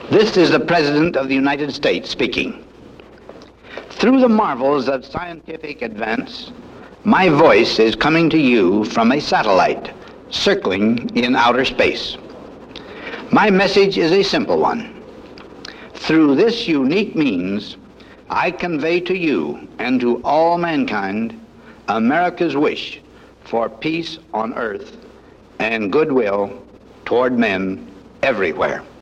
This is the President of the United States speaking. Through the marvels of scientific advance, my voice is coming to you from a satellite circling in outer space. My message is a simple one. Through this unique means, I convey to you and to all mankind America's wish for peace on earth and goodwill toward men everywhere.